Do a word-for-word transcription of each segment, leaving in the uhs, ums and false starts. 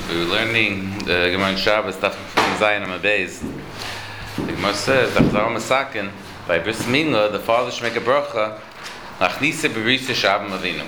We were learning the Gemara in Shabbos, Daf Zayin Amud Beis. The Gemara says that Chazal Masakin, by Bris Milah, the father should make a bracha, Lachnisa Berisa Shabbat Avinu.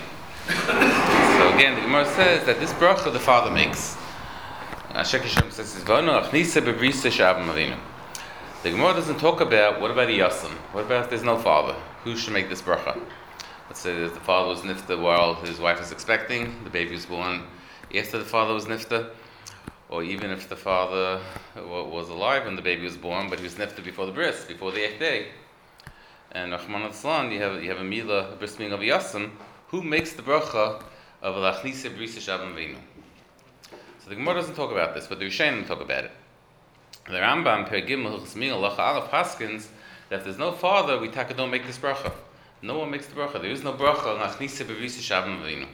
So again, the Gemara says that this bracha the father makes. Shek Hashem says, V'onu Lachnisa Berisa Shabbat Avinu. The Gemara doesn't talk about, what about a Yasam? What about if there's no father? Who should make this bracha? Let's say that the father was nifta while his wife was expecting, the baby was born after the father was nifta, or even if the father was alive when the baby was born, but he was nifta before the bris, before the eighth day. And Rahman al-Slan, you have you have a milah, a bris milah of Yasam, who makes the bracha of Lachnisa Berisa Shabbat Avinu. So the Gemara doesn't talk about this, but the Rishonim talk about it. The Rambam, Per Gimel, Hilchos Milah, Lacha Aleph, Haskins, that if there's no father, we taka don't make this bracha. No one makes the bracha. There is no bracha Lachnisa Berisa Shabbat Avinu.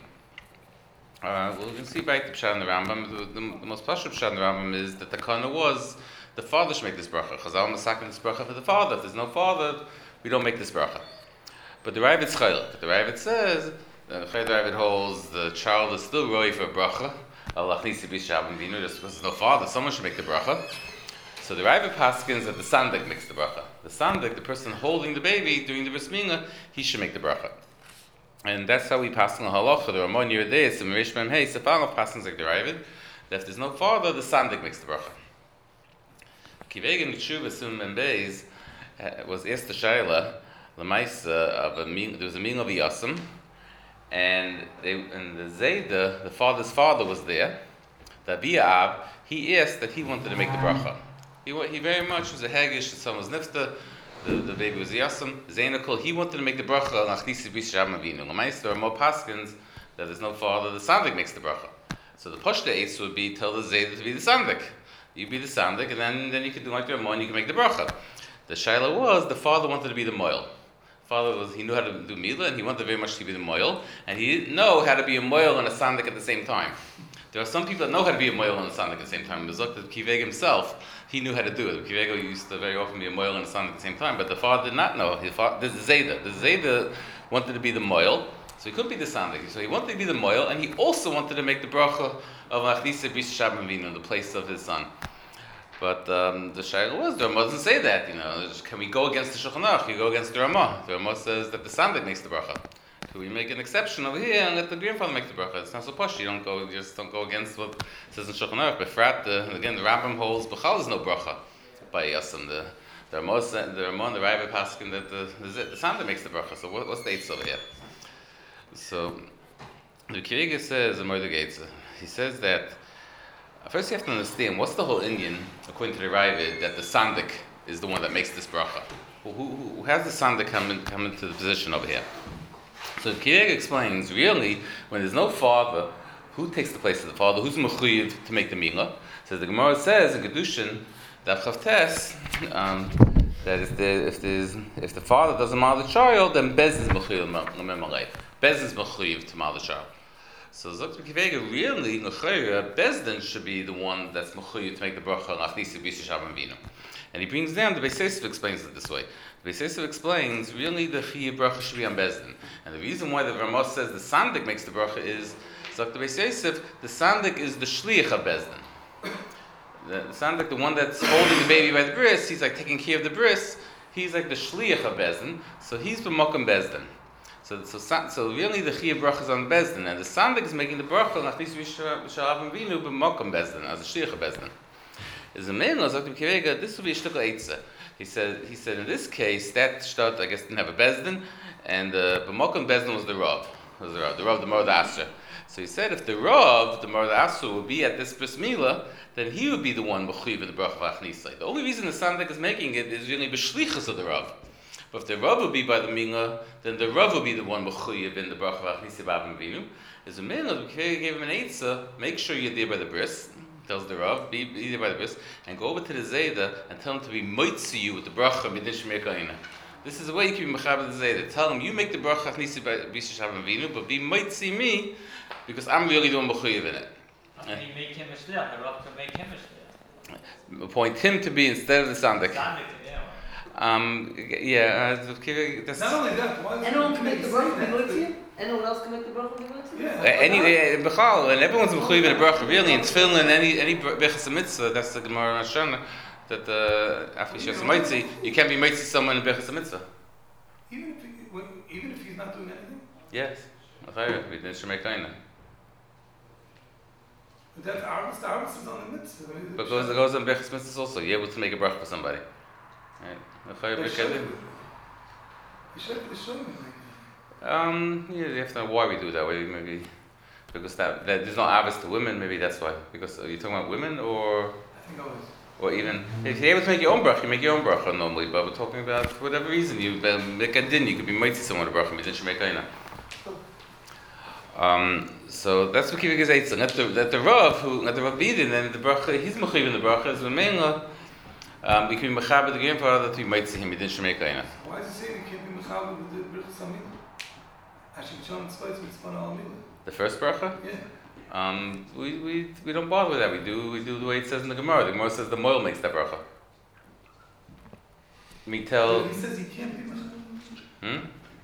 Uh, well, we can see back the Pshat in the Rambam. The, the, the most pashut Pshat in the Rambam is that the kana was the father should make this bracha. Chazal masakin this bracha for the father. If there's no father, we don't make this bracha. But the Ravid Chaylik, the Ravid says, the Ravid holds the child is still roi for a bracha. Lachnisa Berisa Shabbat Avinu, just because there's no father, someone should make the bracha. So the Ravid paskins that the sandik makes the bracha. The sandik, the person holding the baby during the bris milah, he should make the bracha. And that's how we pass on the halacha. The Ramon Yeridei, some Rish Mem Hey, Sefal passings like the Ravid. That if there's no father, the sandik makes the bracha. Kivegin Tshuva Sum Mem Beis was asked the Shaila, the Maisa of a there was a meal of Yasam, and they and the Zayda, the father's father was there. The Abiyav, he asked that he wanted to make the bracha. He he very much was a hagish that someone was nifta. The, the baby was Yasam, Zainakul, he wanted to make the bracha, Lachnisa Berisa Shabbat Avinu. L'maisa, there are more paskins that there's no father, the sandik makes the bracha. So the Pashta Eitz would be, tell the Zayda to be the sandik. You be the sandik, and then, then you can do like the Ramon, you can make the bracha. The Shaila was, the father wanted to be the moil. Father was, he knew how to do milah, and he wanted very much to be the moil, and he didn't know how to be a moil and a sandik at the same time. There are some people that know how to be a moil and a sandik at the same time. Mizuk, the Kiveg himself, he knew how to do it. The Kiveg used to very often be a moil and a sandik at the same time, but the father did not know. His father, this is Zayda. The Zayda wanted to be the moil, so he couldn't be the sandik. So he wanted to be the moil, and he also wanted to make the bracha of Lachnisa Berisa Shabbat Avinu in the place of his son. But um, the Shaila was, the Ramah doesn't say that. You know, can we go against the Shulchan Aruch? Can we go against the Ramah? The Ramah says that the sandik makes the bracha. Can we make an exception over here and let the grandfather make the bracha? It's not so posh. You don't go, you just don't go against what says in Shulchan Aruch. But Frat, the, again, the Rambam holds B'chal is no bracha by Yasam. The the Ramah, the Ramah, the Ravid Paskin that the the, the sandik makes the bracha. So what, what's the Eitz over here? So the Kiriga says, the Mordechai Eitz, he says that first you have to understand what's the whole Indian, according to the Ravid, that the sandik is the one that makes this bracha. Who, who, who has the sandik come, in, come into the position over here? So Kiriga explains, really, when there's no father, who takes the place of the father? Who's mechuyev to make the milah? So the Gemara says in Kedushin, that Chavtes, um, that if the if there's if the father doesn't mal the child, then Bez is mechuyev l'memalei. Bez is mechuyev to mal the child. So Zok Kivega, really, Bezdin should be the one that's mechuyev to make the bracha Lachnisa Berisa Shabbat Avinu. And he brings down, the Beis Yosef explains it this way. The Beis Yosef explains, really the chiyuv bracha should be on Bezdin. And the reason why the Ramah says the sandik makes the bracha is, so the Beis Yosef, the sandik is the shliach of Bezdin. The, the sandik, the one that's holding the baby by the bris, he's like taking care of the bris, he's like the shliach of Bezdin, so he's b'mokum Bezdin. So, so, so really the chiyuv bracha is on Bezdin, and the sandik is making the bracha, Lachnisa Berisa Shabbat Avinu, b'mokum Bezdin, as a shliach of Bezdin. Is a man, this would be a shtukal eitzah. He said, he said in this case, that shtot, I guess, didn't have a bezdin, and the uh, b'mokum bezdin was the rav, was the rav, the rav, the Mord Asher. So he said, if the rav, the Mord Asher, would be at this bris milah, then he would be the one mechuyev in the bracha of Lachnisa. The only reason the sandik is making it is really b'shlichus of the rav. But if the rav would be by the milah, then the rav would be the one mechuyev in the bracha of Lachnisa B'Avim Avinu. Is a man, the gave him an eitzah, make sure you're there by the bris. Tells the Rav, be, be there by the bris, and go over to the Zayda and tell him to be moitzi you with the bracha midin shmei kaina. This is the way you can be mechaber the Zayda. Tell him, you make the bracha Lachnisa Berisa Shabbat Avinu, but be moitzi me, because I'm really doing mechuyev in it. How can you make him a shliach? The Rav can make him a shliach. Appoint him to be instead of the sandik. Sandik, yeah. Um, yeah, uh, that's... Not only that, why Anyone can make the bracha be moitzi? Anyone else can make the bracha with the mitzvah? Uh, Any, uh, Bechal, and everyone's mechuyev in a bracha, really, in tefillin, any, any bechas mitzvah, that's the Gemara in Hashanah, that, uh, after Shas Mitzi, you can't be mitzi someone in bechas mitzvah. Even if, he, when, even if he's not doing anything? Yes. We didn't shemei kaina. But that's Arvis, the Arvis is on the mitzvah. But goes, goes on bechas mitzvahs also, you're able to make a bracha for somebody. Right? They should. They should, they should. Um, yeah, you have to know why we do it that way, maybe. Because that, that there's no avis to women, maybe that's why. Because are you talking about women, or I think always. or even if you're able to make your own bracha, you make your own bracha normally. But we're talking about for whatever reason you make a din, you could be mighty someone a bracha, but then you make kaina. Um, so that's what keeping his eitzah. That the that the Rav who that the Rav Bidin and the bracha, he's mechiv in the bracha is Memela. Um, we can be mechaber the grandfather that we might see him. He didn't shemei kaina. Why is he saying he can't be mechaber with the bracha samina? Actually, John Tzvayz with Tzvana al Mila. The first bracha? Yeah. Um, we, we we don't bother with that. We do we do the way it says in the Gemara. The Gemara says the moil makes that bracha. Me tell. He says he can't be mechaber. Hmm.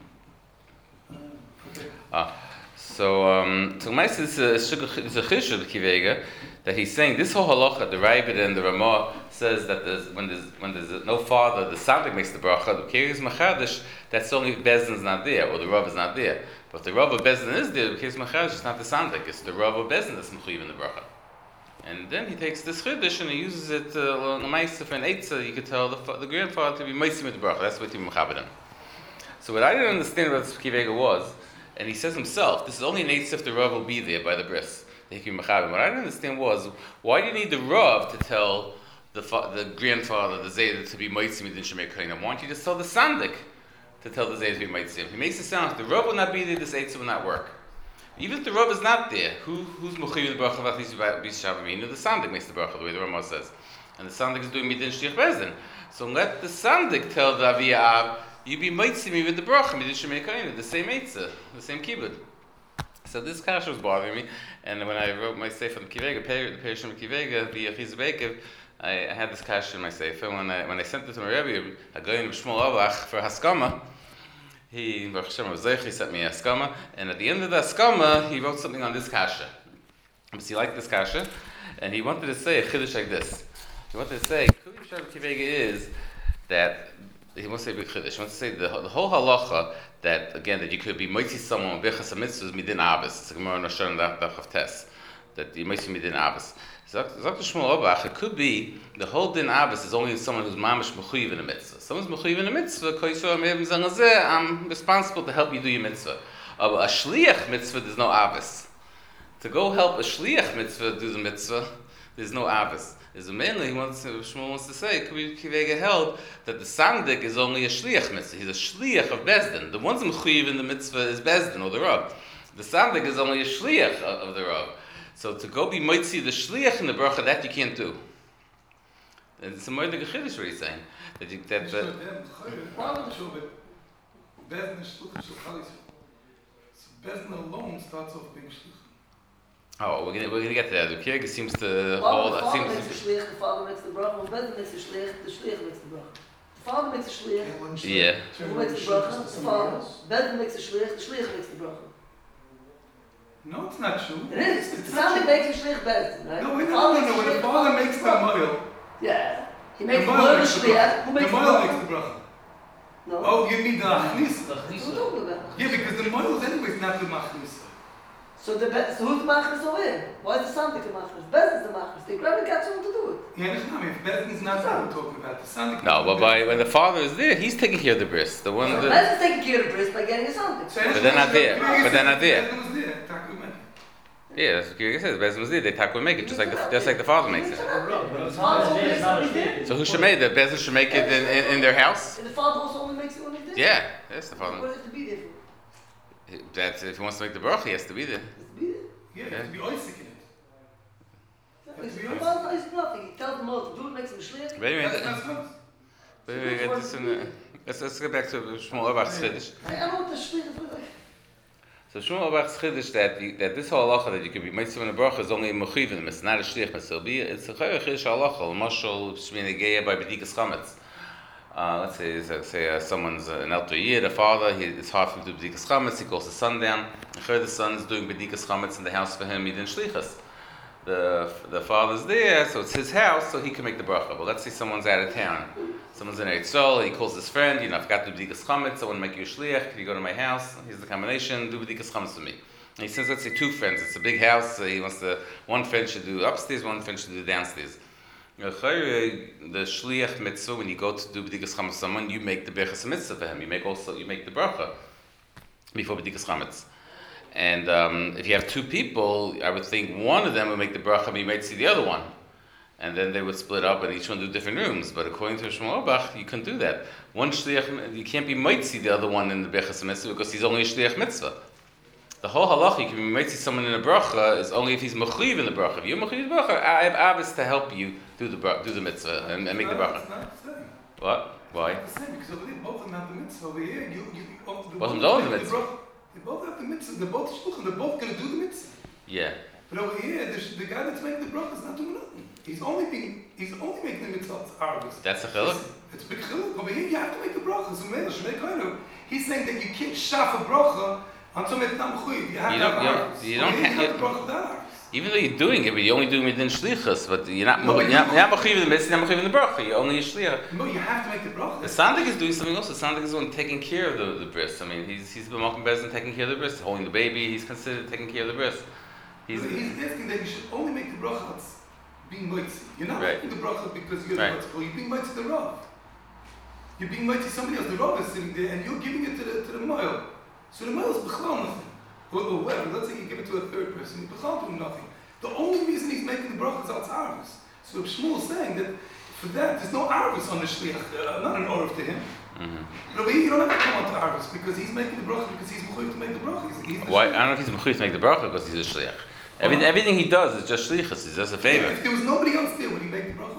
Uh, okay. Ah, so um, so Meis is a is a chishul kivega that he's saying this whole halacha, the Rabbit and the Ramah says that there's, when there's when there's no father, the Sandik makes the bracha. The Kiris Machadish, that's only if Bezdin's not there or the Rav is not there. But if the Rav of Bezdin is there, the Kiris Machadish is not the Sandik; it's the Rav of Bezdin that's mechuyev in the bracha. And then he takes this chiddush and he uses it on the Meisif and Eitzah. You could tell the, the grandfather to be meisim with the bracha. That's what he mechabedim. So what I didn't understand what this kivega was, and he says himself, this is only an Eitzah if the Rav will be there by the bris. What I didn't understand was, why do you need the Rav to tell the fa- the grandfather, the Zayda, to be Meitzim Midin Shemei Kaina? Why don't you just tell the Sandik to tell the Zayda to be Meitzim? He makes it sound like the Rav will not be there, this Eitzah will not work. Even if the Rav is not there, who, who's Mechuyev the Bracha of Achis B'Shavaminu? The Sandik makes the Bracha, the way the Ramah says. And the Sandik is doing Midin Shlich Bezdin. So let the Sandik tell the Aviyah Av, you be Meitzim with the Bracha, Midin Shemei Kaina, the same Eitzah, the same Kibbud. So this kasha was bothering me, and when I wrote my sefer on Kivega, the Perishim of Kivega, the Achiz Bekev, I, I had this kasha in my sefer. When I when I sent it to my Rebbe, a guy named Shmuel Avach for Haskama, he Baruch Hashem was Zeich, he sent me a Haskama, and at the end of the Haskama, he wrote something on this kasha. Because he liked this kasha, and he wanted to say a chiddush like this. He wanted to say, Kuli B'Shav Kivega is that. He wants to say big chiddush. He wants to say the, the whole halacha that again that you could be mitzi someone bechas mitzvahs midin abbas. It's a Gemara Nashon Daf Daf Tes that you mitzi midin abbas. So Doctor Shmuel Obach, it could be the whole din abbas is only someone who's mamish mechuyev in a mitzvah. Someone's mechuyev in a mitzvah. I'm responsible to help you do your mitzvah. But a shliach mitzvah, there's no abbas. To go help a shliach mitzvah do the mitzvah, there's no abbas. Is mainly he wants to, Shmuel wants to say Kivega held that the Sandik is only a shliach mitzvah. He's a shliach of Bezdin. The one's mechuyev in the mitzvah is Bezdin or the Rav. The Sandik is only a shliach of, of the Rav. So to go be mitzi the shliach in the bracha, that you can't do. And it's a more than a chiddush what he's saying that you that. that Bezdin alone starts off being shliach. Oh, we're gonna we're gonna get to that. The Kirk seems to Well, hold. the father Seems makes the shliach, the father makes the bracha. When Bezdin makes the shliach, the shliach makes the bracha. The father makes the shliach. yeah. Who makes the bracha? The father. Bezdin makes the shliach. The shliach makes the bracha. No, it's not true. It is. The Sandik makes the shliach Bezdin, right? No, wait, The no, father no, no. makes When the shliach, father the makes the bracha. moil, Yeah. He the makes the moil moil the makes the shliach. bracha. Who The makes the moil bracha? makes the bracha. No. Oh, you need the achnis. What are you talking about? Yeah, because the moil is anyways not the machnis. So the be- so who's the machnas over here? Why is the Sandik the machnas? Bezdin's the machnas. They grab and catch someone to do it. Yeah, if Bezdin is not what we're talking about, the Sandik. No, but by when the father is there, he's taking care of the bris. The one So that. Bezdin's taking care of the bris by getting a Sandik. But they're not there. But they're not there. Bezdin was there. Taku Mekah. Yeah, that's what Kirk says. Bezin was there. They tack would make it just like the just like the father makes it. But the father is not a shliach. So who should make it? Bezin should make it in, in, in their house. And the father also only makes it when he's there? Yeah, that's the What father. does it to be there for? That's if he wants to make the bracha, he has to be there. It's to be there. Yeah, you have to be oisik in it. It's the father is nothing. He tells them all to do it, makes them shliach. Wait a That's minute. not good. Wait a minute. Get this in the, let's let's get back to Shmuel Avach's chiddush. I don't know what the shliach is like. So Shmuel Avach's chiddush that the, that this whole halacha that you could be mitzvah in the bracha is only a mechuyev. It's not a shliach mitzvah. It's a chayach chiddush halacha. L'mashal shmini geya by bedikas chametz. Uh, let's say, say, say uh, someone's uh, an elder year, the father, he, it's hard for him to do B'dikas Chametz, he calls the son down. I heard the son is doing B'dikas Chametz in the house for him, he didn't shlichus. The the father's there, so it's his house, so he can make the bracha. But let's say someone's out of town. Someone's in Eretz Yisrael, he calls his friend, you know, I forgot to do B'dikas Chametz, I want to make you a shliach, can you go to my house? Here's the combination, do B'dikas Chametz for me. And he says, let's say two friends, it's a big house, so he wants to, one friend should do upstairs, one friend should do downstairs. The shliach mitzvah, when you go to do b'dikas chametz someone, you make the b'dikas mitzvah for him. You make also you make the bracha before b'dikas chametz. And um, if you have two people, I would think one of them would make the bracha, but you might see the other one, and then they would split up, and each one do different rooms. But according to Shmuel Auerbach, you couldn't do that. One shliach, you can't be might see the other one in the b'dikas mitzvah because he's only a shliach mitzvah. The whole halacha, you can be might see someone in a bracha is only if he's mechuyev in the bracha. If you're mechuyev in the bracha, I have abbas to help you do the bra- do the mitzvah and, and make the bracha. It's not the same. What? Why? It's not the same because over there both of them have the mitzvah. Over here, you you oh, the Both of them both don't have the make mitzvah. bracha. They both have the mitzvah. They're both shluchim. They're both going to do the mitzvah. Yeah. But over here, the, the guy that's making the bracha is not doing nothing. He's only being he's only making the mitzvah argus. That's a chiluk. It's a big chiluk. Over here, you have to make the bracha. So man, Shmei Koinu, he's saying that you can't shaf a bracha until it's not mechuyev. You have You to don't- have you don't- argus. you don't Over here, ha- you have you- the bracha without argus. Even though you're doing it, but you're only doing it in shlichus, but you're not No, you're but not, you- you're not mechuyev in the mitzvah, you're not mechuyev in the bracha. You're only a shliach. No, you have to make the bracha. The sandik is doing something else. The sandik is the one taking care of the, the bris. I mean, he's he's been walking bezin taking care of the bris, holding the baby. He's considered taking care of the bris. He's He's, he's asking that you should only make the bracha that's being mitzi. You're not Right. making the bracha because you're Right. the mitzvah. You're being mitzi the Rav. You're being mitzi somebody else. The Rav is sitting there and you're giving it to the to the mile. So the mile is b'chlal nothing. Or, or whatever. Let's say you give it to a third person. He's b'chlal doing nothing. The only reason he's making the bracha is out arvis. So Shmuel is saying that for that there's no arvis on the shliach. Uh, not an orif to him. mm-hmm. But over here you don't have to come on to arvis because he's making the bracha because he's mechuyev to make the bracha. He's, he's the Why? I shliach. don't know if he's mechuyev to make the bracha because he's a shliach. Everything, everything he does is just shlichus. He's just a favor. If there was nobody else there, would he make the bracha?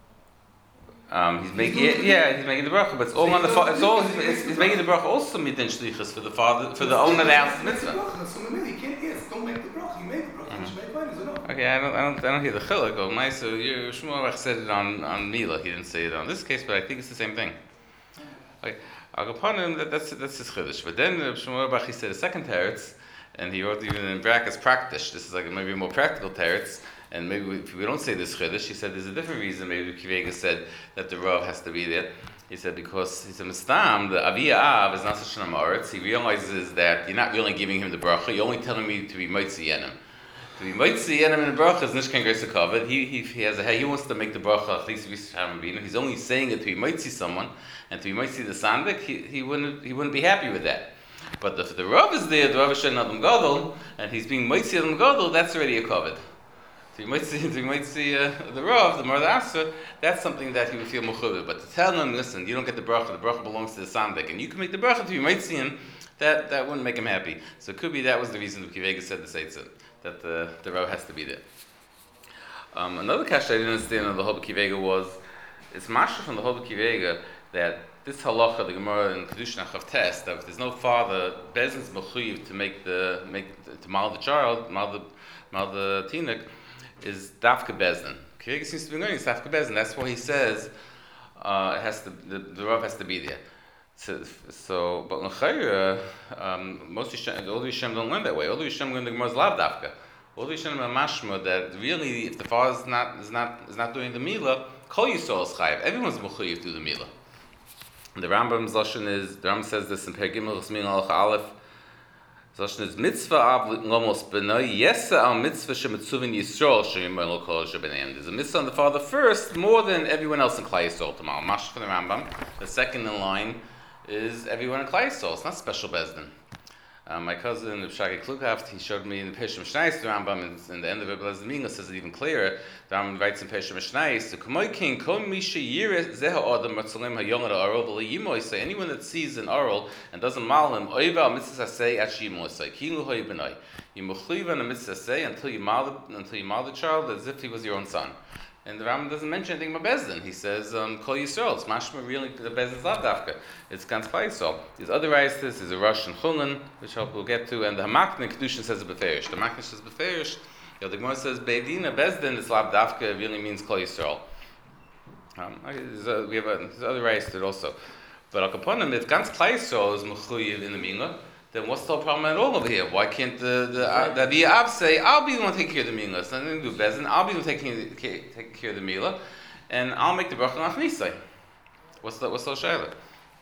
Um, he's making doing yeah, the- yeah, he's making the bracha, but it's all So on the he fa- doesn't it's do all it, he's, he he's, makes making the the bracha also midin shlichus for the father for the owner of the house mitzvah. So maybe you can't ask, don't make the bracha, you made the bracha, you should make mine, is it not? Okay, I don't, I don't, I don't hear the chiluk. Oh, nice. So you, Shmuel said it on on Mila. He didn't say it on this case, but I think it's the same thing. Okay, I'll go upon him. That, that's that's his chiddush. But then uh, Shmuel Bach he said a second teretz, and he wrote even in brackets practice. This is like maybe a more practical teretz. And maybe we, if we don't say this chiddush, he said there's a different reason. Maybe Kivega said that the Rav has to be there. He said because he's a mistam, the Aviyah Av is not such an amoritz. He realizes that you're not really giving him the bracha. You're only telling me to be mitzi yenim. To be mitzi yenim in the bracha is nishkan grace covered. He he he has a he wants to make the bracha at least he's only saying it to be mitzi someone and to be mitzi the sandik. He he wouldn't he wouldn't be happy with that. But if the Rav is there, the Rav is shayna adam gadol, and he's being mitzi adam gadol, that's already a covered. So you might see, you might see uh, the Rav, the Mordeh Asa, that's something that he would feel mechuyev. But to tell him, listen, you don't get the bracha, the bracha belongs to the sandik, and you can make the bracha to you might see him, that, that wouldn't make him happy. So it could be that was the reason that Kivega said the Seitzah, that the, the Rav has to be there. Um, another kasha I didn't understand of the Hobbit Kivega was, it's mashra from the Hobbit Kivega that this halacha, the Gemara in Kedushin Chavtes, that if there's no father, Bezin's mechuyev to make the, make, to mal the child, mal the, mal the tinik, is dafka bezdin. Kivega seems to be going, it's dafka bezdin. That's why he says uh, it has to, the, the Rav has to be there. So, so but l'chayra, um, most Yishem, all the Yishem don't learn that way. All the Yishem learn the Gemara's lav dafka. All the Yishem are mashma that really, if the father is not is not is not doing the milah, kol yisrael is chayiv. Everyone's mechuyev to do the milah. The Rambam's lashon is the Rambam says this in Per Gimel Chesmin Alach Aleph. Lashon is mitzvah av lomos benoi yesa al mitzvah shemitzuvin Yisrael sheyimel kol shebeneim. There's a mitzvah on the father first, more than everyone else in Klai Yisrael. Tamal mash for the Rambam. The second in line is everyone in Klai Yisrael. It's not special bezdin. Uh, my cousin Shagi Klughaft, he showed me in the Pesha Mishnayis, the Rambam, in, in the end of Rebbe Lezer Minga says it even clearer. The Rambam writes in Pesha Mishnayis, the Kamoy King, Kol Misha Yireh Zeha Adam Matzalim HaYomer Arol B'Li Yimoy, say anyone that sees an Arol and doesn't mal him, Oiva Al Mitzvah Say At Shimoy, say Kilu Hoy Benoi. You Mechuyev on a Mitzvah Say until you mal until you mal the child as if he was your own son. And the Rambam doesn't mention anything about Bezdin. He says, um, Kol Yisrael. It's mashma really, the Bezdin's lav dafka. It's ganz Klai Yisrael. There's other ayahs, there's a Rosh and Chulin, which I hope we'll get to, and the Hamakne Kedushin says Beferish. The Hamakne says Beferish. You know, the Gemara says, Beidina Bezdin, it's lav dafka, it really means Kol Yisrael. Um, okay, there's a, we have a, there's other rights to it also. But Al Kaponim, if ganz Klal Yisrael is mechuyev in the Mila, then what's the problem at all over here? Why can't the the uh, the Avi Av say, I'll be the one taking care of the Mila? So I'm do Bezin, I'll be the one taking taking care of the Mila, and I'll make the bracha on Achnisai. What's the what's the shaila?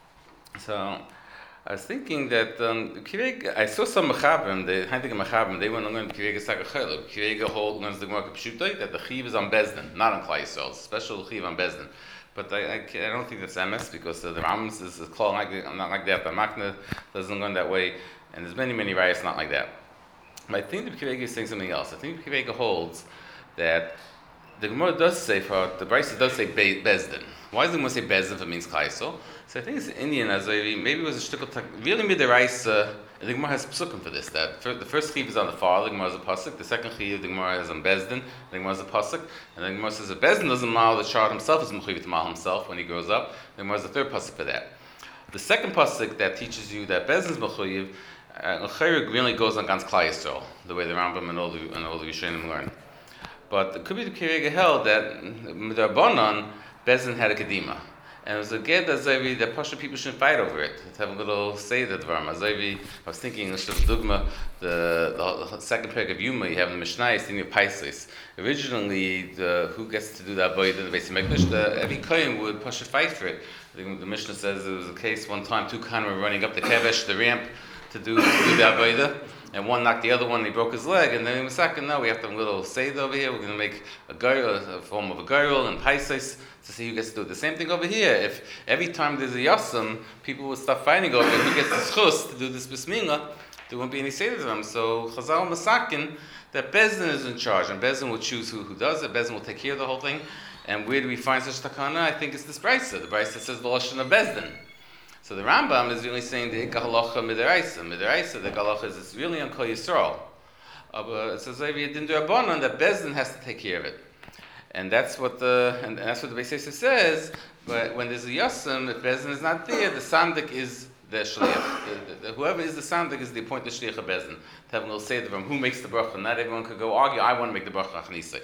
So I was thinking that um, I saw some Mechabim, the Heintige Mechabim, they went on going to Kirega Sagachelu. Kirega hold learns the Gemara Pshutai that the Chiv is on Bezdin, not on Klal Yisrael, special Chiv on Bezdin. But I, I, I don't think that's M S because uh, the Rambam is, is called like I'm not like that. The Makna doesn't learn that way, and there's many many riots not like that. But I think the Kirega is saying something else. I think the Kirega holds that the Gemara does say for the Brisa does say Be, Bezdin. Why does the Gemara say Bezdin if it means Klal Yisrael? So I think it's Indian as maybe it was a shtickle really midiraisa. The Gemara has psukim for this. That for, the first chiv is on the father, the Gemara is a pasuk. The second chiv, the Gemara is on Bezdin, the Gemara is a pasuk. And the Gemara says that Bezdin doesn't mal the child himself, is mechuyev to mal himself when he grows up. The Gemara is the third pasuk for that. The second pasuk that teaches you that Bezdin is mechuyev, uh, really goes on ganz Klal Yisrael, the way the Rambam and all the and all the Rishonim learn. But it could be the Kirega held that Midrabanan Bezdin had a kedima. And it was a get that Zavi that Pasha people shouldn't fight over it. To have a little say that Dvarma. Zavi, I was thinking English of Dugma, the, the, the second parak of Yuma, you have the Mishnah, in your Paisis. Originally, the, who gets to do that boy in the basic Mikdash, the every Kohen would Pasha fight for it. I think the Mishnah says there was a case one time, two Kohen were running up the Kevesh, the ramp, to do, to do the Avodah. And one knocked the other one, he broke his leg, and then he was second, no, we have to have a little seder over here, we're going to make a girl, a form of a girl, and paisis, to see who gets to do it. The same thing over here, if every time there's a yasam, people would start fighting over who gets the schus to do this bismillah, there won't be any seder to them. So Chazal Masakin, that Bezdin is in charge, and Bezdin will choose who, who does it, Bezdin will take care of the whole thing, and where do we find such takana? I think it's this Brisa, the Brisa says the Lashon of Bezdin. So the Rambam is really saying the Ikka Halacha Midaraisa. Midaraisa, the Halacha is it's really on Kol Yisrael. Uh, but it says maybe it didn't do a bonon that Bezdin has to take care of it, and that's what the and, and that's what the Beis Yosef says. But when there's a yasam, if Bezdin is not there, the sandik is the shliach. The, the, the, whoever is the sandik is the appointed shliach of Bezdin. To have a little say to them who makes the bracha. Not everyone could go argue. I want to make the bracha achnisa.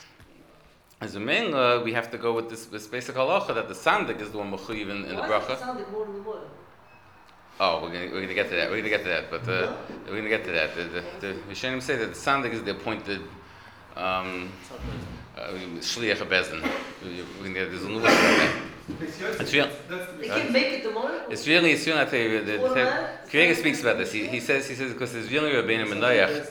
As a main, uh, we have to go with this, this basic halacha that the sandik is the one mechuyev in, in the bracha. Why is the sandik more than the boil? Oh, we're going we're gonna get to that. We're going to get to that, but uh, we're going to get to that. The, the, the Rishonim say that the sandik is the appointed um, uh, shliach of Bezdin. We're going to get there's a little bit about that. It's real. They can make it tomorrow? It's really, it's really. I tell you, the, the, the Kirega speaks about this. He, he says, he says, because there's really Rabbeinu Menayach.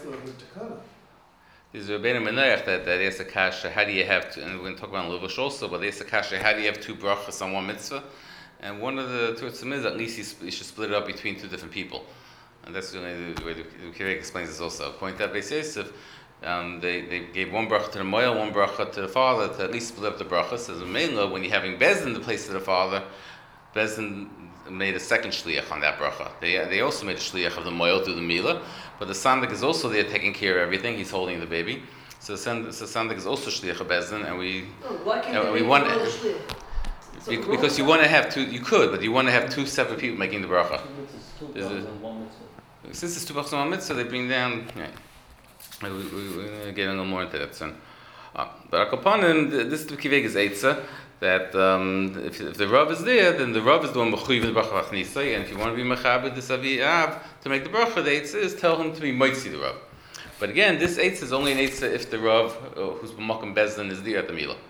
There's Rabbeinu Menayach that that is a kasha. How do you have to? And we're going to talk about Levush also, but there's a kasha. How do you have two brachas on one mitzvah? And one of the tutzim is at least you, you should split it up between two different people, and that's really the way the, the Kirega explains this also. According to Beis Yosef, um, they they gave one bracha to the moel, one bracha to the father to at least split up the brachas. As a mela, when you're having Bezdin in the place of the father, Bezdin made a second shliach on that bracha. They they also made a shliach of the moel through the mila, but the sandik is also there taking care of everything. He's holding the baby, so the sandik is also shliach of Bezdin, and we No, why can't and they we make want. one shliach? So Be- the because wrong you want to have two, you could, but you want to have two separate people making the bracha. There's a- Since it's two brachas on one mitzvah, they bring down. Yeah. We, we, we're going to get a little more into that soon. Uh, but Akapanim, this is the Kivega's Eitzah, that um, if, if the Rav is there, then the Rav is the one mechuyev the bracha v'achnisa, and if you want to be mechaber this Avi Av to make the bracha, the Eitzah is tell him to be moitzi the Rav. But again, this Eitzah is only an Eitzah if the Rav, uh, who's b'makom Bezdin, is there at the Milah.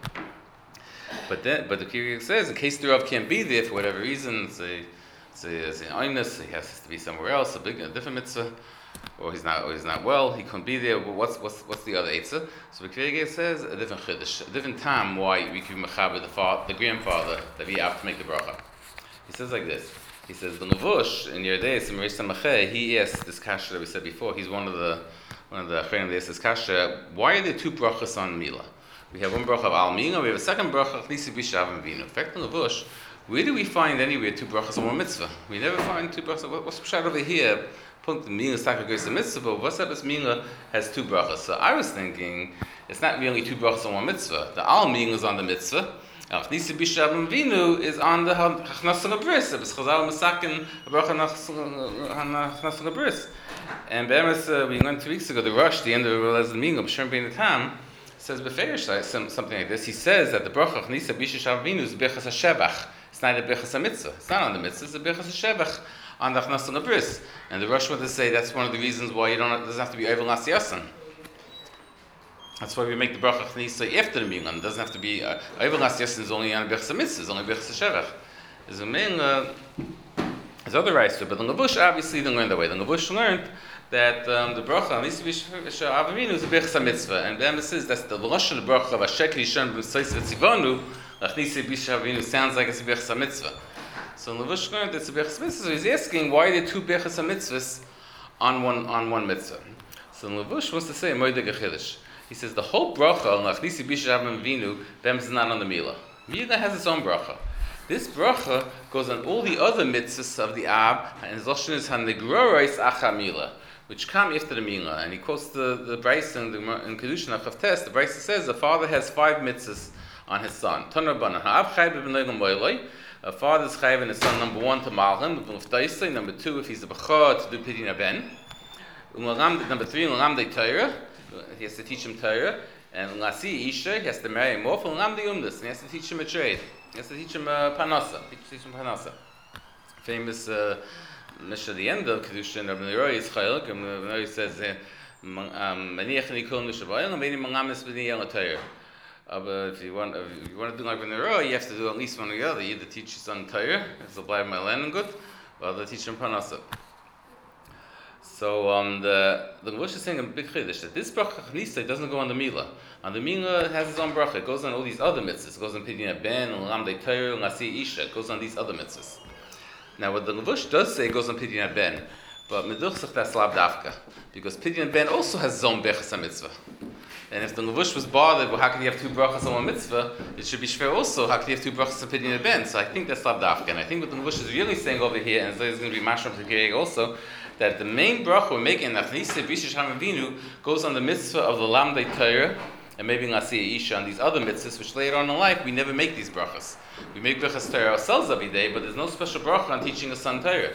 But then, but the Kireg says, in case the Rav can't be there for whatever reason, say, say, it's an oinus, he has to be somewhere else, a big, a different mitzvah, or he's not, or he's not well, he couldn't be there. Well, what's what's what's the other eitzah? So the Kireg says a different chiddush, a different time why we can mechaber the father, the grandfather that we have to make the bracha. He says like this. He says the Levush in Yerdeis in Reish Samacheh, he asked this kasha that we said before. He's one of the one of the acharim that asked this kasha. Why are there two brachas on Milah? We have one bracha of Al Mina, we have a second bracha of Nisi Bishav and Vino. In fact, in Levush, where do we find anywhere two brachas on one mitzvah? We never find two brachas. What's the pshat over here? Punkt Mina Saka goes to mitzvah, but what's up is Mina has two brachas. So I was thinking, it's not really two brachas on one mitzvah. The Al Mina is on the mitzvah. Al Nisi Bishav and Vino is on the Hachnasan Abris. It's Chazal Masakin, bracha Hachnasan Abris. And Be'emes, uh, we went two weeks ago, the Rush, the end of the Relez Mina, B'Shem Bein Tam, says beferish something like this. He says that the bracha chnisa b'ishish avinu is bechas hashebach. It's not a bechas mitzvah. It's not on the mitzvah. It's a bechas hashebach on the achnas on the bris. And the Rosh would say that's one of the reasons why you don't. It doesn't have to be over las yasan. That's why we make the bracha chnisa after the milan. It doesn't have to be over las yasan. Is only on bechas mitzvah. It's only bechas hashebach. There's a main. There's other rights to it, but the Levush obviously didn't learn that way. The Levush learned that um, the bracha Nisi B'Shav Avinu is a bechas mitzvah, and the emphasis that's the Rosh of the bracha of Hashem Rishon B'Sayis V'Tzivanu. Nisi B'Shav Avinu sounds like it's a bechas mitzvah. So the Levush learned that it's a bechas mitzvah. So he's asking why are there two bechas mitzvahs on one on one mitzvah. So the Levush wants to say a moedeg chiddush. He says the whole bracha of Nisi B'Shav Avinu them is not on the milah. Milah has its own bracha. This bracha goes on all the other mitzvahs of the Ab, and his lashon is hanegroros achamila, which come after the milah. And he quotes the the Brisa in the in Kedushin Achavtes. The Brisa says the father has five mitzvahs on his son. Tanar Banan ha'av chayv b'negam moiloi. A father is chayv in his son number one to malhim, number two if he's a bechor to do pidyon ben. Number three l'lamdei Torah, he has to teach him Torah, and l'asi isha he has to marry him off, and l'lamdei umdas, and he has to teach him a trade. He has to teach him uh, Parnasa. Teach him Parnasa. Famous uh, Mishnah at the end of Kedushin, Rabbi Neroi is Chaylik, and Rabbi Neroi says, Maniach Nikol Nishabayel, and Many Mangamis B'nei Yel Torah. But if you want, if you want to do like Rabbi Neroi, you have to do at least one or the other. You either teach your son Torah, it's a blind my land and good, or other teach him Parnasa. So um, the the Levush is saying a big chiddush that this bracha chnisa doesn't go on the milah. On the milah it has its own bracha. It goes on all these other mitzvahs. It goes on pidyon ben, l'lamdei Torah, l'asi isha. It goes on these other mitzvahs. Now what the Levush does say it goes on pidyon ben, but meduchsach that's lav dafka because pidyon ben also has its own bechas mitzvah. And if the Levush was bothered, well, how could you have two brachas on one mitzvah? It should be shver also. How could you have two brachas on pidyon ben? So I think that's lav dafka. And I think what the Levush is really saying over here, and so it's going to be mashram to also, that the main bracha we're making in Achnisa B'Ishish Avinu goes on the mitzvah of the Lamdei Torah and maybe Nasi Isha on these other mitzvahs, which later on in life we never make these brachas. We make brachas Torah ourselves every day, but there's no special bracha on teaching a son Torah.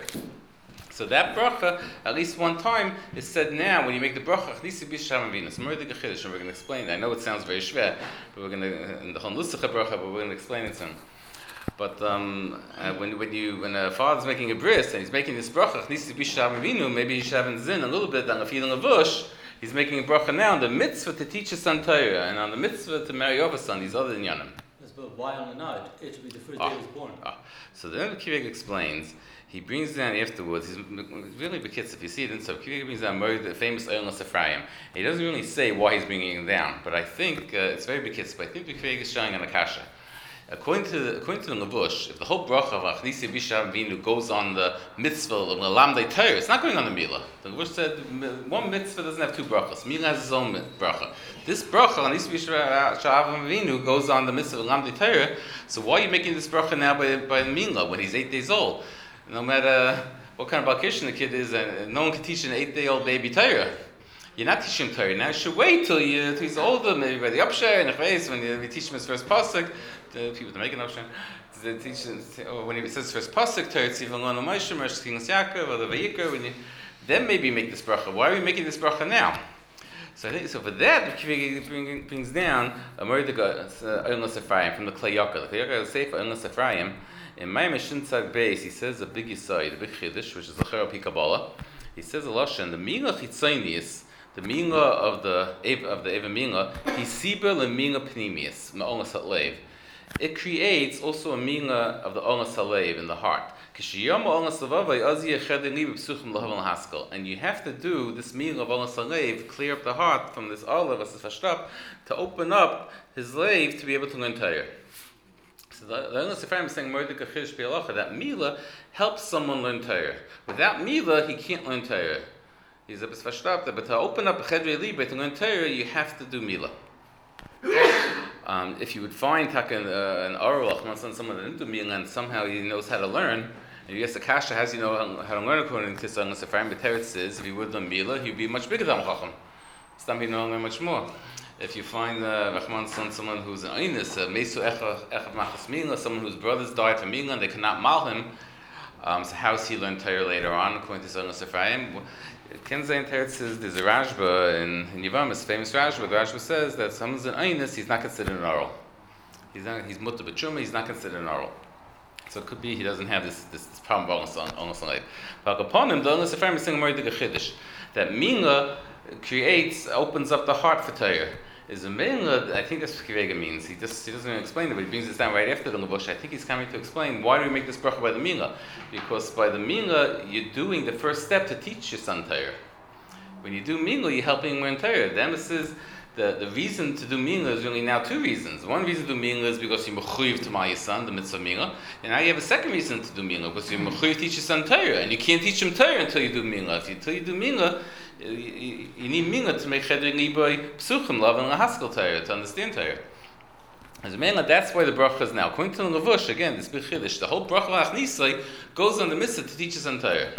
So that bracha, at least one time, is said now when you make the bracha Achnisa B'Ishish Avinu. It's more the Gechidish, and we're going to explain it. I know it sounds very shver, but we're going to in the Chon Lusach bracha, but we're going to explain it soon. But um, uh, when when you when a father's making a bris and he's making this bracha, Nisi B'Shav Avinu, maybe he should have in zin a little bit on the feeling of bush. He's making a bracha now on the mitzvah to teach his son Torah and on the mitzvah to marry over son. These other inyanim. Yes, but why on the night? It should be the first oh, day he was born. Oh. So then Kivig explains. He brings down afterwards. He's really bekitz. If you see it, and so Kivig brings down the famous Eilos Ephraim. He doesn't really say why he's bringing it down, but I think uh, it's very bekitz. But I think Kivig is showing on the kasha. According to the, according to the Levush, if the whole bracha of Achnisa B'Ishav Avinu goes on the mitzvah of the Lamdei Torah, it's not going on the milah. The Levush said one mitzvah doesn't have two brachas. Milah has its own bracha. This bracha Achnisa B'Ishav Avinu goes on the mitzvah of Lamdei Torah. So why are you making this bracha now by by the milah when he's eight days old? No matter what kind of balkishin the kid is, and no one can teach an eight-day-old baby Torah. You're not teaching him Torah now. You should wait till, you, till he's older, maybe by the upshare and the face when you, you teach him his first pasuk. The people that make an upshare, they teach or when he says his first pasuk Torah, it's even on the Moshe, Moshe King Yaakov, or the Vayikra. When you then maybe make this bracha. Why are we making this bracha now? So I think so. For that, it brings down a murder Eilos Ephraim from the Klei Yakov. The Klei Yakov say for Eilos Ephraim in my Mishin Tzad Beis, he says a big yisai, a big chiddush, which is the Cherapi Kabbalah. He says a lashon the milah chitzonius. The milah of the of the Eva milah, hisiba lemilah pnimius, ma'onas hatlev. It creates also a milah of the onas halev in the heart. And you have to do this milah of onas halev, clear up the heart from this olive as fashtap, to open up his lave to be able to learn Torah. So the Eilos Ephraim is saying Mordechai Chidush B'Halacha that milah helps someone learn Torah. Without milah, he can't learn Torah. He's a b'svashtapta, but to open up a chedrei liba to learn Torah, you have to do milah. um, if you would find uh, an orulach, someone that didn't do milah, and somehow he knows how to learn, and you ask the kasha, how does he know how to learn according to Eilos Ephraim? But Teretz says, if he would learn milah, he'd be much bigger than Chacham. Some people know much more. If you find Rahman uh, son, someone who's an Einis, a Mesu Echad Machas Milah, someone whose brothers died from milah and they cannot mal him, um, so how does he learn Torah later on, according to Eilos Ephraim? Kenzain Teretz says there's a Rashba in, in Yivam, it's famous Rashba. The Rashba says that someone's an Einus, he's not considered an oral. He's not, he's Mutta B'Chuma, he's not considered an oral. So it could be he doesn't have this this, this problem almost on almost on life. But upon him, the Onus Ephraim is saying Moedik Chiddush that Mina creates, opens up the heart for Torah. Is a Mina, I think that's what Kivega means. He just he doesn't even explain it, but he brings this down right after the Levush. I think he's coming to explain why do we make this bracha by the Mina? Because by the Mina, you're doing the first step to teach your son Torah. When you do Mina, you're helping him learn Torah. The emphasis, the, the reason to do Mina is really now two reasons. One reason to do Mina is because you're mechuyev to my son, the mitzvah Mina. And now you have a second reason to do Mina, because you're mechuyev to teach your son Torah. And you can't teach him Torah until you do Mina. If you, until you do Mina, you, you, you need Mina to make Chedri Liboy Psuchim, love and Lahaskal Torah, to understand Torah. As a man, that's why the bracha is now. According to the Levush, again, this big chiddush, the whole bracha Achnisai goes on the mitzvah to teach us on Torah.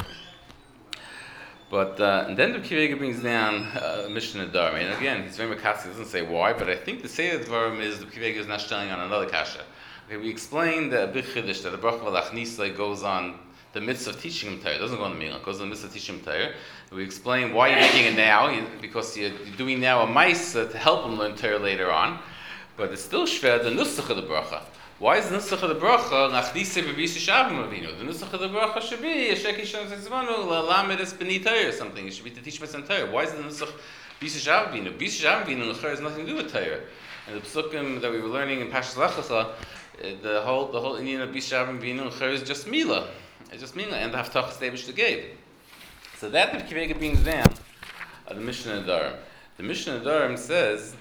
But uh, and then the Kivega brings down uh, Mishnah Dar. And again, he's very makasi, he doesn't say why, but I think the Seder Dvarim is the Kivega is not telling on another kasha. Okay, we explained the big chiddush that the bracha Achnisai goes on the mitzvah of teaching him Torah. It doesn't go on the Milah, it goes on the mitzvah of teaching him Torah. We explain why you're making it now, you, because you're, you're doing now a maisa to help him learn Torah later on. But it's still shver the nusach of the bracha. Why is the nusach of the bracha nachdise b'bisi shavim avinu? The nusach of the bracha should be yesheki shem zizmanu lalamed es b'ni Torah or something. It should be to teach myself Torah. Why is the nusach b'isi shavim avinu? B'isi shavim avinu l'chor has nothing to do with Torah. And the psukim that we were learning in Pashas Lechacha, the whole the whole Indian of b'isi shavim avinu l'chor is just milah. It's just milah and the haftachas Eibush to gave. So that the Kivega brings down uh, the Mishnah Nedarim. The Mishnah Nedarim says.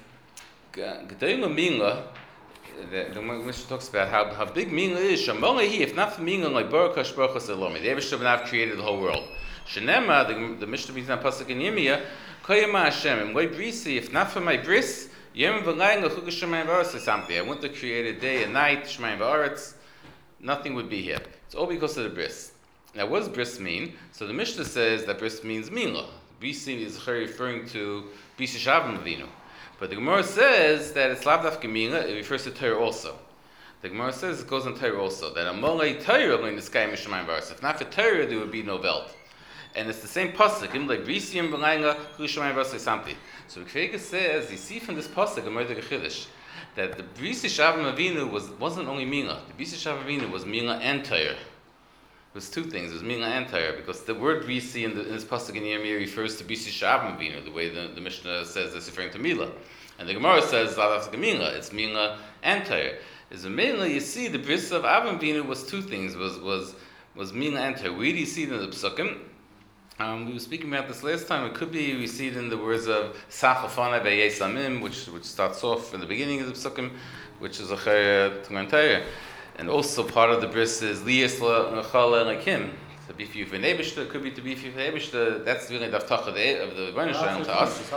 Gedayim Minga, the Mishnah talks about how, how big Minga is. Shamolehi, if not for Minga, like Baruch HaShbaruch HaSalomi. The Eibishter B'nav created the whole world. Shenema, the, the Mishnah brings down Pasuk in Yirmiyah, Koyama Hashem, and Moy Brisi, if not for my bris, Yom V'layim L'chug Shemayim V'aretz or something. I want to create a day and night, Shemayim V'aretz, nothing would be here. It's all because of the bris. Now, what does bris mean? So the Mishnah says that bris means Minga. Brisi is referring to Bisi Shavim Avinu. But the Gemara says that it's lav dafka mina, it refers to Torah also. The Gemara says it goes on Torah also, that amolei Torah in the sky mishamayim v'aretz. If not for Torah, there would be no belt. And it's the same pasuk, im like brisiim b'layinga kushamayim v'aretz samti. So the Kivega says, you see from this pasuk, a murder chiddush, that the brisi shavim avinu was wasn't only mina. The brisi shavim avinu was mina and Torah. It was two things. It was Mina and Torah, because the word Brisi in, the, in this pasuk in Yirmiyah refers to Brisi Shavim Avinu, the way the, the Mishnah says it's referring to Mila. And the Gemara says, Ladaf Mina, it's Mina and Torah. Is a Mina, you see, the Bris of Avim Avinu was two things, was was was Mina and Torah. Where do you see it in the Psukim? Um, we were speaking about this last time. It could be we see it in the words of Sachafana Be'yesamim, which which starts off in the beginning of the Psukim, which is a Chayah Tungan Torah. And also part of the bris is liyas l'chala l'kim. To be for you for Nebishta, it could be to be for you for Nebishta. That's really the haftacha of the Rebbeinu Shalom to us.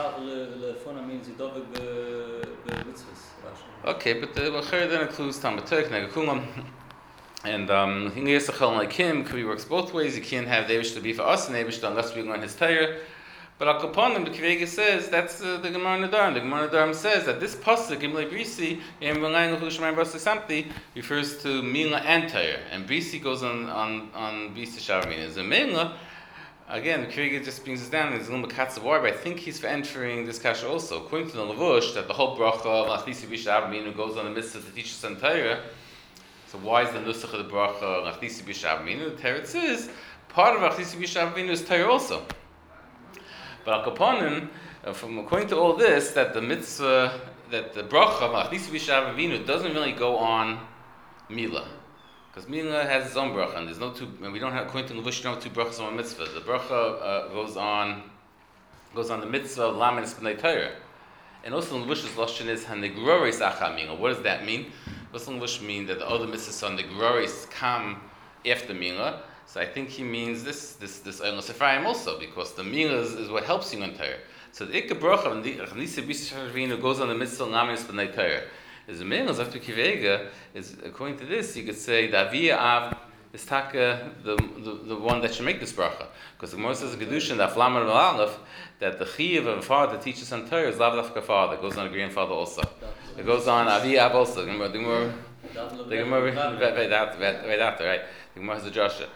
Okay, but the Bachar then includes Talmud Torah, Negekulam. And um, liyas l'chala l'kim could be works both ways. You can't have Nebishta be for us and Nebishta unless we learn his Torah. But Al Kaponim, the Kivega says, that's uh, the Gemara Nedarim. The Gemara Nedarim says that this pasuk, Imlei Brisi, Yem V'layim L'chug Shemayim V'aretz Samti, refers to Mina and Torah. And Brisi goes on on, on Brisi Shavim. As a Mina, again, the Kivega just brings us down, there's a little bit of war, but I think he's for entering this kasha also. According to the Levush, that the whole bracha of Nachnisi B'Shavim goes on the mitzvah to teach us on Torah. So why is the nusach of the bracha of Nachnisi B'Shavim? The Torah says, part of Nachnisi B'Shavim is Torah also. But Al Kaponim, uh, from according to all this, that the mitzvah, that the bracha of Achnisi B'Shav Avinu doesn't really go on Mila, because Mila has its own bracha, and there's no two. And we don't have, according to Levush, no two brachas on mitzvah. The bracha uh, goes on, goes on the mitzvah of Lamed Espnei Torah, and also Levush's lashon is Hanegroris Acha Mila. What does that mean? What does Levush mean that the other mitzvahs on the Negroris come after Mila? So I think he means this this this Eilos Ephraim also, because the Mila is, is what helps you in Torah. So the Ikka Bracha and the Achnisi B'Shavim goes on the mitzvah Lamed Espnei Torah. Is the Mila after Kivega is, according to this, you could say the Aviyah Av is taka the, the the one that should make this bracha, because the Gemara says in Kedushin the Aflamar Aleph that the chiyuv of a father that teaches on Torah is lav dafka father. It goes on a grandfather also. It goes on Aviyah Av also. The Gemara, the Gemara, right after, right? The Gemara has a Joshua.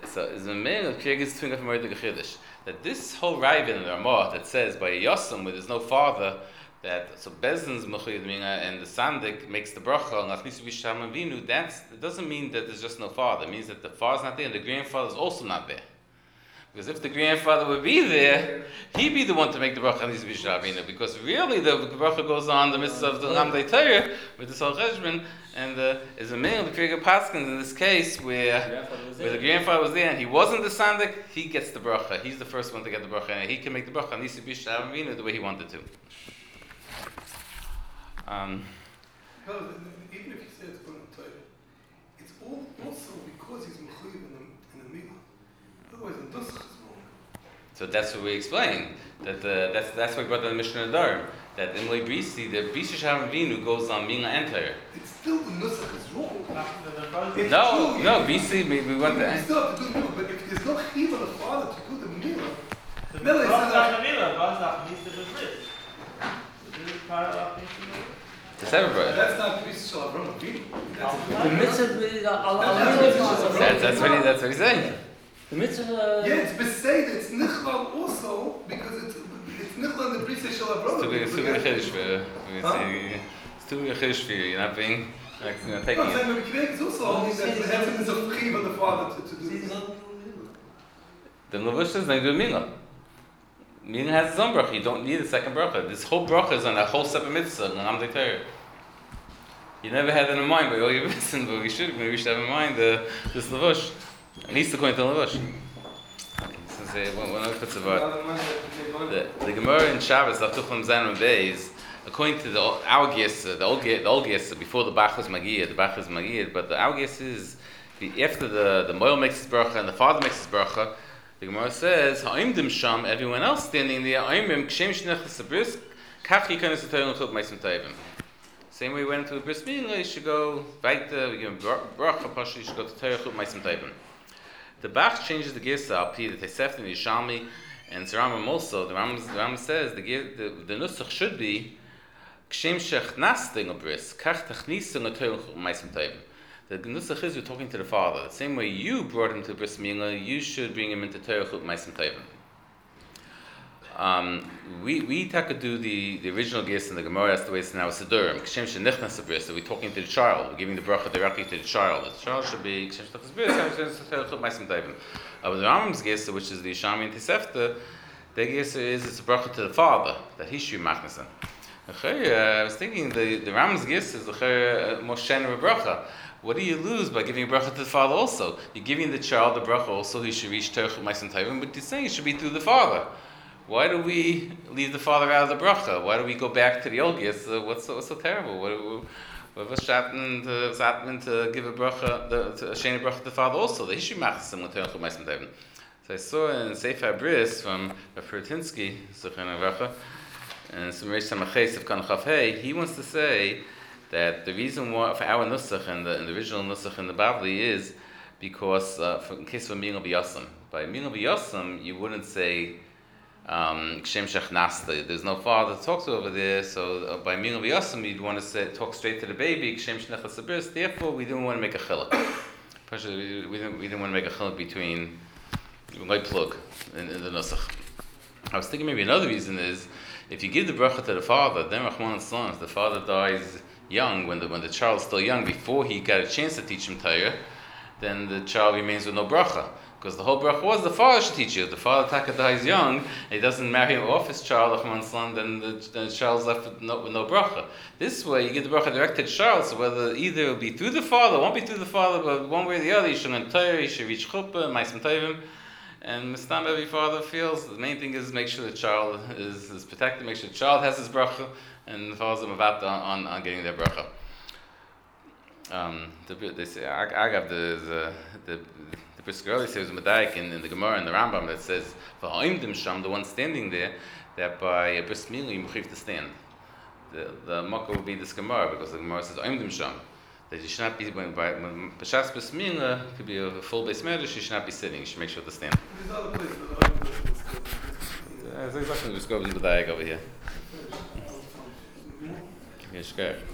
So is a man of Kriegis Twinga from Mordechai Chiddush. That this whole Raven in the Ramah that says by Yosem where there's no father, that so Bezdin's Mechuyid Minga and the Sandik makes the bracha and Achnisu Bisham Avinu, that's it doesn't mean that there's just no father. It means that the father's not there and the grandfather is also not there. Because if the grandfather would be there, he'd be the one to make the bracha and Achnisu Bisham Avinu. Because really the bracha goes on the midst of the Lamdei Torah with this whole cheshbon, and uh, is a man of the Kriega Paskins in this case where where the grandfather was there and he wasn't the Sandik, he gets the bracha. He's the first one to get the bracha and he can make the bracha and Achnisu Bisham Avinu the way he wanted to. Um, no, even if you say it's going to Torah, it's all also because he's mechuyev in the in the milah. Otherwise, the nusach is wrong. so that's what we explained. That uh, that's that's why we brought the Mishnah Nedarim. That in Loi Brisi, the Brisi Shalom Vinu goes on Mina and Torah. It's still the nusach is wrong. It's No, true, no, you- Brisi. We, we want You that. still have to do the milah, but if there's no chiv on the father to do the milah, The Miller Rosh says that- Hashanah, Rosh Hashanah needs to be bris. This is part of our thinking. It's everybody. that's not Brisa Shel Avram Avinu. That's The mitzvah with Allah That's- Allah. That's that's what he, that's what he's saying. The mitzvah. yeah, it's besed. It's nichlal also because it's it's nichlal in the Brisa Shel Avram. It's too big. It's too big a Avinu. chiddush for. Huh? It's too big a chiddush for you. You're not being like you know, No, taking I'm it. saying Rabbi Kiva is also holding that the heaven is a chiv on the father to, to do this. The Levush is not do Mina. Mina has its own bracha. You don't need a second bracha. This whole bracha is on a whole separate mitzvah and Lamdei Torah. You never had that in mind, but all you listen, but we should, maybe we should have in mind uh, this Levush. At least according to Levush. Since they, one, one other puts about the, the Gemara in Shabbos, Laftuchlam Zanim Beis, according to the our Gesa, the old Ge- the old Gesa, before the Bach was Magiyah, the Bach was Magiyah, but the our Gesa is the, after the the Moel makes his bracha and the father makes his bracha. The Gemara says, "Ha'imdim sham." Everyone else standing there, "Ha'imdim kshem shnechas sabris, kach yikanes v'toyim l'chut ma'asim tovim." Same way we went to a bris milah, you should go weiter. We give him bracha, pasha, you should go to Torah l'chut ma'asim tovim. The Bach changes the Gesa al pi the Tosefta and the Yishalmi and the Rambam also. The Rambam, the Rambam says the the, the nusach should be kshem shechnasting a bris, kach tachnising a Torah l'chut ma'asim tovim. The nusach is you're talking to the father. The same way you brought him to bris milah, you should bring him into Torah l'chut ma'asim tovim. Um, we we could do the, the original Gesa in the Gemara. That's the way it's now. Sidurim kshem shenichnas a bris. So we're talking to the child. We're giving the bracha directly to the child. The child should be kshem shenichnas a bris. kshem Torah l'chut ma'asim tovim. Uh, but the Rambam's Gesa, which is the Yishami and Tosefta, the Gesa is it's a bracha to the father that he should be machnasan. I was thinking the the Rambam's Gesa is the more shen bracha. What do you lose by giving a bracha to the father also? You're giving the child the bracha also. He should reach Torah l'chut ma'asim tovim, but you're saying it should be through the father. Why do we leave the father out of the bracha? Why do we go back to the old Gesa? Uh, what's, so, what's so terrible? What, what was Shatman to Zatman to give a bracha, the, to a sheni bracha to the father also? The Hishu Machsim with Torah l'chut ma'asim tovim. So I saw in Sefer Bris from Rav Perutinsky, Zuchana Racha, and some Reish Samaches of Kan Chaf Hey, he wants to say that the reason why for our nusach and the, and the original nusach in the Bavli is because uh, for, in case of Mingal B'Yasam. By Mingal B'Yasam, you wouldn't say um kshem shechnasta. There's no father to talk to over there, so uh, by Mingal B'Yasam you'd want to say talk straight to the baby. Kshem shnechas sabris. Therefore, we didn't want to make a chiluk. We, we didn't we didn't want to make a chiluk between like plug in, in the nusach. I was thinking maybe another reason is if you give the bracha to the father, then Rahman al if the father dies young, when the when the child's still young, before he got a chance to teach him Torah, then the child remains with no bracha. Because the whole bracha was the father should teach you. If the father taka dies young, and he doesn't marry off his child, then the, the child's left with no, with no bracha. This way, you get the bracha direct to the child, so whether either it will be through the father, it won't be through the father, but one way or the other, you should learn Torah, you should reach chuppah, ma'asim tovim, and mistam every father feels, the main thing is make sure the child is, is protected, make sure the child has his bracha, and the father's mavad on, on, on getting their bracha. Um, the, they say, I, I got the, the, the The Brisker earlier says Medaik in, in the Gemara and the Rambam that says v'ha'imdim sham, the one standing there, that by a bris milah you mechiv to stand. The the makkah would be this Gemara because the Gemara says ha'imdim sham, that you should not be when by when b'shas bris milah could be a full base medrash, you should not be sitting. You should make sure to stand. There's other places that are That's exactly what Brisker Medaik over here. Yes, go.